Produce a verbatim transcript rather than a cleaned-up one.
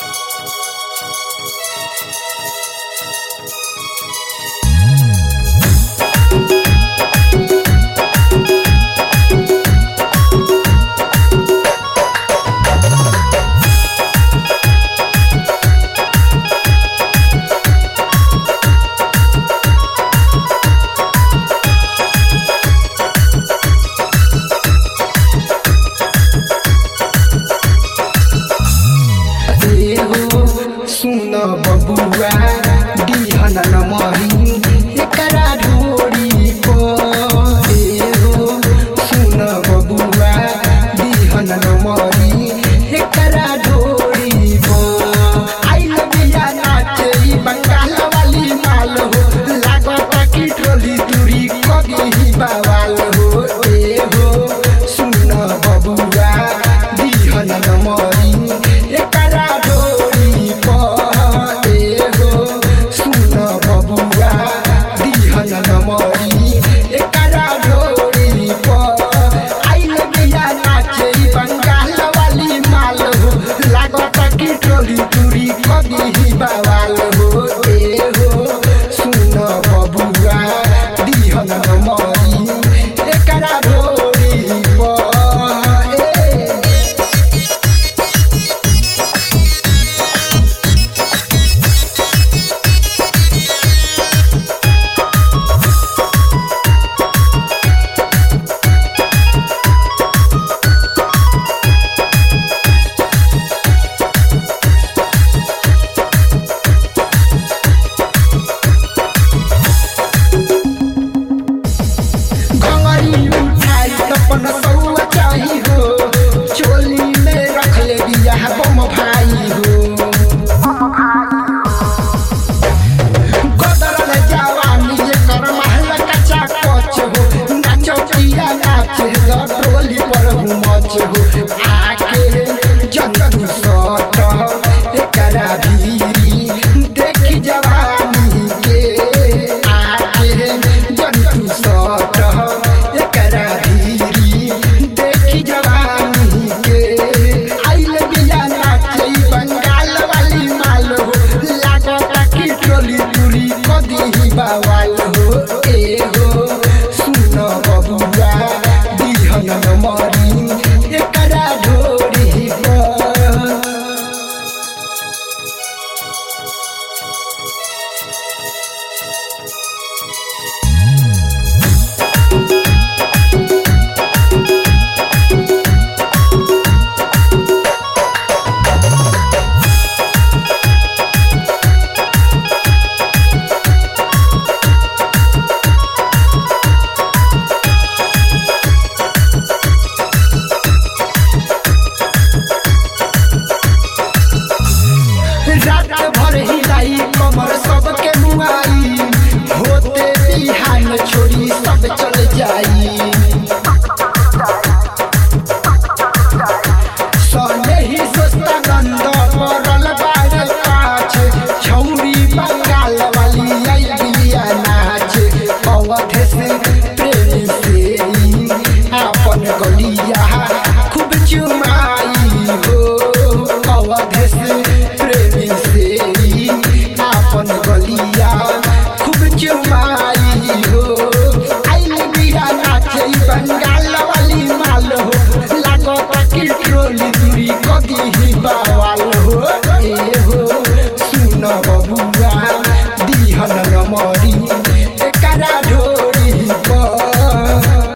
सुन बबुआ दिहन नमरी एकरा ढोरी पे हो। सुन बबुआ दिहन नमरी एकरा ढोरी पे आइल बिया नाचे बंगाल वाली माल हो लागत की टोली दूरी कगी बवाल हो। ए हो सुन बबुआ दिहन नमरी एकरा ढोरी पे दूरी कभी बवाल हो। ए हो सुन बबुआ दिहन नमरी एकरा ढोरी अपन सौआ चाही हो चोली में रख ले दिया बम भाई हो। गदरल जवानी कर महल कच्चा कच हो नाचो पिया नाच टोली पर मच हो। आके जंतु सट एकरा भीरी देखी जवानी के आके जंतु सट एकरा बवाल हो। ए हो सुन बबुआ दिहन नमरी एकरा ढोरी रात भर हिलाई कमर सबके मुआई होते बिहान छोड़ी सब चल जाई। सने ही सस्ता गंद मरल बाड़ काछ छौरी बंगाल वाली आई बिया नाच अवधे से प्रेम से अपन गलिया खूब चुमाई हो। अवधे से अपन गलिया खूब चुमाई हो। आइल बिया नाचे बंगाल वाली माल हो लागत की टोली दूरी कभी बवाल हो। ए हो सुन बबुआ